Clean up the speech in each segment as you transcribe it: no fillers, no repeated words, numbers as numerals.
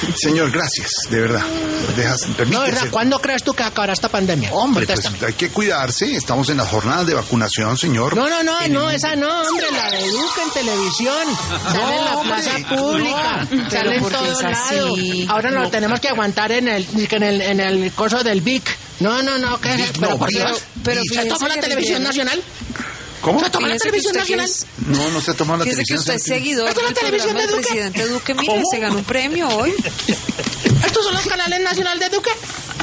Señor, gracias, de verdad. No, Permítese. ¿verdad? ¿Cuándo crees tú que acabará esta pandemia? Hombre, pues Contéstame. hay que cuidarse. Estamos en las jornadas de vacunación, señor. No, esa no, hombre, la de Duque en televisión. Sale en la hombre, plaza pública, no. sale en ¿Pero por qué todos es lados. así? Ahora nos tenemos que aguantar en el coso del Vic. No, ¿qué es? No, por Vic. Dios. Pero ¿Se fíjese toma la que televisión Miguel- nacional? ¿Cómo? ¿Se toma la Fíjese que televisión usted que nacional? No se ha tomado la Fíjese que televisión. usted es seguidor ¿Esto es la del televisión programa de del Duque? presidente Duque. Mire, ¿Cómo? se ganó un premio hoy. ¿Estos son los canales nacionales de Duque?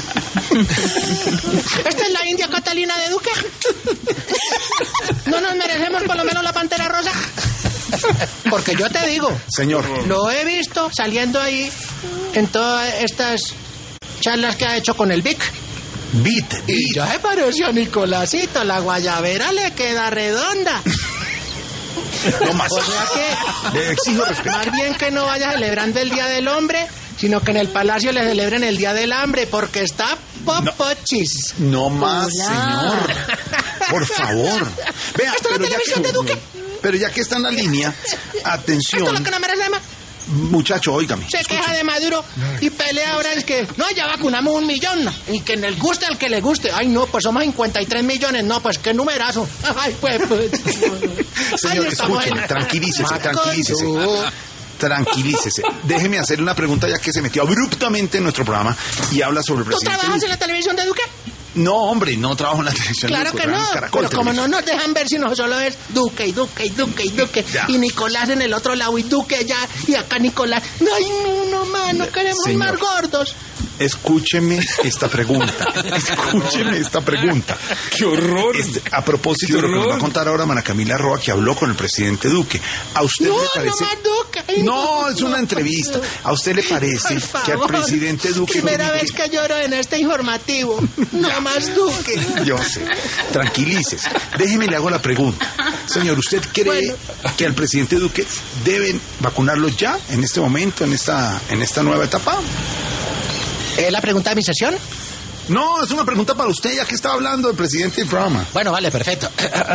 ¿Esta es la India Catalina de Duque? ¿No nos merecemos por lo menos la Pantera Rosa? Porque yo te digo, Señor, lo he visto saliendo ahí en todas estas charlas que ha hecho con el Vic. Y ya se pareció a Nicolásito, la guayabera le queda redonda. no más. O sea que, Le exijo respeto. más bien que no vaya celebrando el Día del Hombre, sino que en el Palacio le celebren el Día del Hambre, porque está popochis. No más, Hola. señor. Por favor. Vea, ¿Esto es la televisión de Duque? Pero ya que está en la línea, ¿Esto es lo atención. que no merecemos? Muchacho, óigame. Se queja de Maduro y pelea ahora es que no, ya vacunamos 1 millón y que le guste al que le guste. Ay, no, pues somos 53 millones. No, pues qué numerazo. Ay, pues. Señor, Ay, estamos escúcheme, en- tranquilícese. Tranquilícese. Déjeme hacerle una pregunta ya que se metió abruptamente en nuestro programa y habla sobre el ¿Tú presidente trabajas Duque. en la televisión de Duque? No, hombre, no trabajo en la televisión. Claro del que no. programa Caracol Pero como no Televisión. nos dejan ver, sino solo es Duque y Duque y Duque y Duque. Ya. Y Nicolás en el otro lado y Duque allá y acá Nicolás. Ay, no, más, no queremos Señor. más gordos. Escúcheme esta pregunta. Escúcheme esta pregunta. ¡Qué horror! A propósito de lo que nos va a contar ahora Mara Camila Roa, que habló con el presidente Duque. ¿A usted No, le parece? no más Duque. Ay, No, es una entrevista. ¿A usted le parece Por favor. que al presidente Duque... Primera vez que lloro en este informativo. No más Duque. Yo sé. Tranquilícese. Déjeme le hago la pregunta. Señor, ¿usted cree Bueno. que al presidente Duque deben vacunarlo ya, en este momento, en esta nueva etapa? ¿Es la pregunta de mi sesión? No, es una pregunta para usted, ya que estaba hablando del presidente del programa. Bueno, vale, perfecto.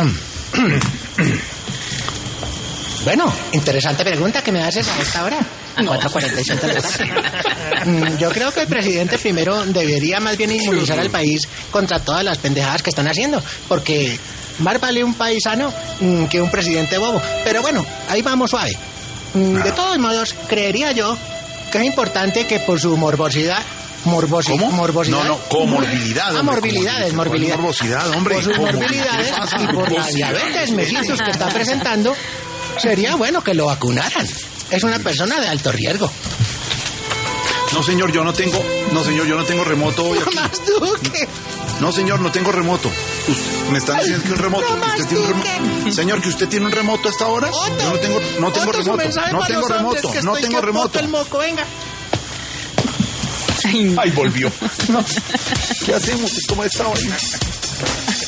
Bueno, interesante pregunta que me haces a esta hora. A 4:47 de la tarde. Yo creo que el presidente primero debería más bien inmunizar al país contra todas las pendejadas que están haciendo, porque más vale un paisano que un presidente bobo. Pero bueno, ahí vamos suave. De todos modos, creería yo que es importante que por su morbosidad... ¿Cómo? Morbosidad. No, comorbilidad. Ah, hombre, morbilidades, morbilidades. Morbosidad, hombre. Por sus comorbilidad. morbilidades ¿Qué pasa? y por la Morbosidad. diabetes mellitus que está presentando, sería bueno que lo vacunaran. Es una persona de alto riesgo. No, señor, yo no tengo remoto hoy No aquí. más Duque. No, señor, no tengo remoto. Me están diciendo que un remoto. No más ¿Usted tiene un Duque. remoto? Señor, que usted tiene un remoto hasta ahora. Otto. Yo no tengo Otto, su remoto. mensaje No para tengo los hombres, remoto. que No estoy tengo que remoto. poto el moco, venga. Ay, volvió. No. ¿Qué hacemos? ¿Cómo está hoy?